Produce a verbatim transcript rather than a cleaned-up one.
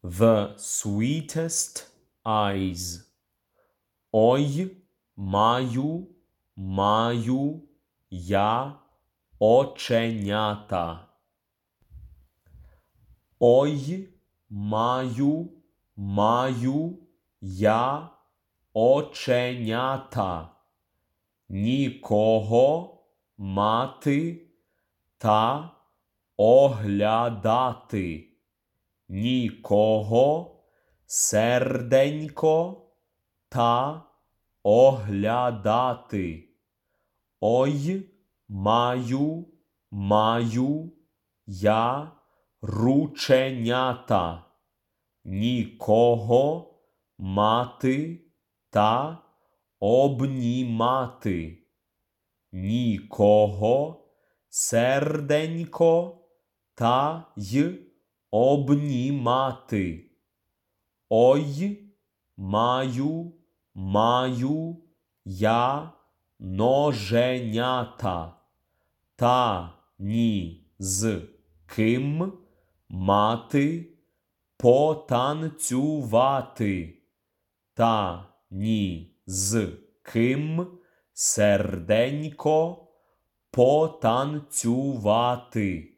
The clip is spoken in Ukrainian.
The sweetest eyes. Ой, маю, маю я оченята. Ой, маю, маю я оченята. Нікого мати та оглядати. Нікого серденько та оглядати. Ой, маю, маю я рученята. Нікого мати та обнімати. Нікого серденько та й обнімати. Ой, маю, маю я ноженята. Та ні з ким мати потанцювати. Та ні з ким серденько потанцювати.